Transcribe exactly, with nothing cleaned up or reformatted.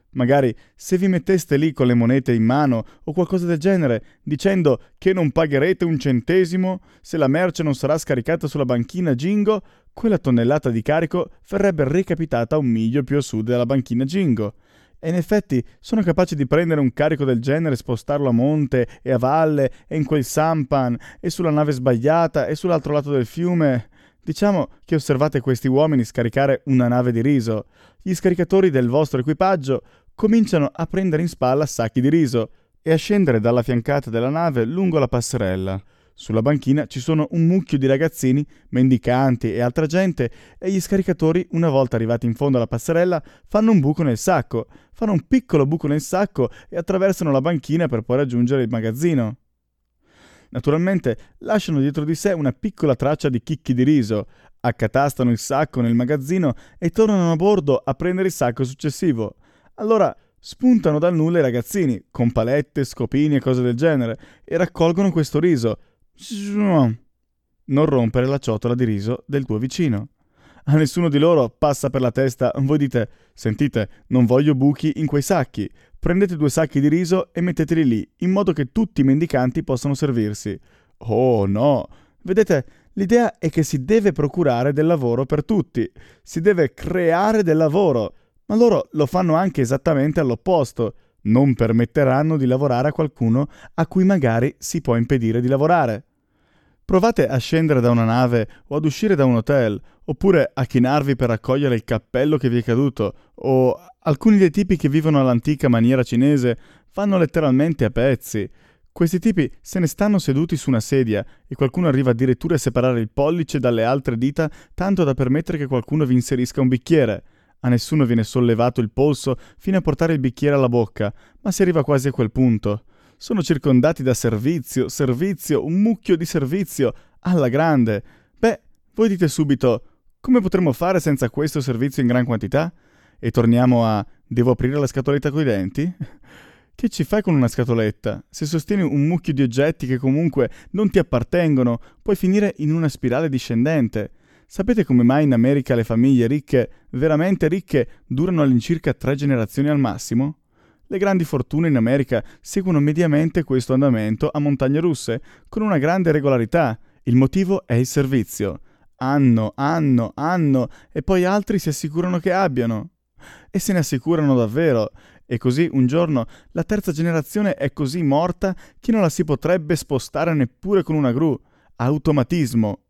Magari se vi metteste lì con le monete in mano o qualcosa del genere, dicendo che non pagherete un centesimo se la merce non sarà scaricata sulla banchina Gingo, quella tonnellata di carico verrebbe recapitata un miglio più a sud della banchina Gingo. E in effetti sono capaci di prendere un carico del genere, spostarlo a monte e a valle e in quel sampan e sulla nave sbagliata e sull'altro lato del fiume. Diciamo che osservate questi uomini scaricare una nave di riso. Gli scaricatori del vostro equipaggio cominciano a prendere in spalla sacchi di riso e a scendere dalla fiancata della nave lungo la passerella. Sulla banchina ci sono un mucchio di ragazzini, mendicanti e altra gente, e gli scaricatori, una volta arrivati in fondo alla passerella, fanno un buco nel sacco, fanno un piccolo buco nel sacco e attraversano la banchina per poi raggiungere il magazzino. Naturalmente lasciano dietro di sé una piccola traccia di chicchi di riso, accatastano il sacco nel magazzino e tornano a bordo a prendere il sacco successivo. Allora spuntano dal nulla i ragazzini, con palette, scopini e cose del genere, e raccolgono questo riso. Non rompere la ciotola di riso del tuo vicino. A nessuno di loro passa per la testa, voi dite, sentite, non voglio buchi in quei sacchi, prendete due sacchi di riso e metteteli lì, in modo che tutti i mendicanti possano servirsi. Oh no! Vedete, l'idea è che si deve procurare del lavoro per tutti, si deve creare del lavoro, ma loro lo fanno anche esattamente all'opposto. Non permetteranno di lavorare a qualcuno a cui magari si può impedire di lavorare. Provate a scendere da una nave o ad uscire da un hotel, oppure a chinarvi per raccogliere il cappello che vi è caduto, o alcuni dei tipi che vivono all'antica maniera cinese vanno letteralmente a pezzi. Questi tipi se ne stanno seduti su una sedia e qualcuno arriva addirittura a separare il pollice dalle altre dita tanto da permettere che qualcuno vi inserisca un bicchiere. A nessuno viene sollevato il polso fino a portare il bicchiere alla bocca, ma si arriva quasi a quel punto. Sono circondati da servizio, servizio, un mucchio di servizio, alla grande. Beh, voi dite subito, come potremmo fare senza questo servizio in gran quantità? E torniamo a, devo aprire la scatoletta coi denti? Che ci fai con una scatoletta? Se sostieni un mucchio di oggetti che comunque non ti appartengono, puoi finire in una spirale discendente. Sapete come mai in America le famiglie ricche, veramente ricche, durano all'incirca tre generazioni al massimo? Le grandi fortune in America seguono mediamente questo andamento a montagne russe, con una grande regolarità. Il motivo è il servizio. Hanno, hanno, hanno, e poi altri si assicurano che abbiano. E se ne assicurano davvero. E così un giorno la terza generazione è così morta che non la si potrebbe spostare neppure con una gru. Automatismo.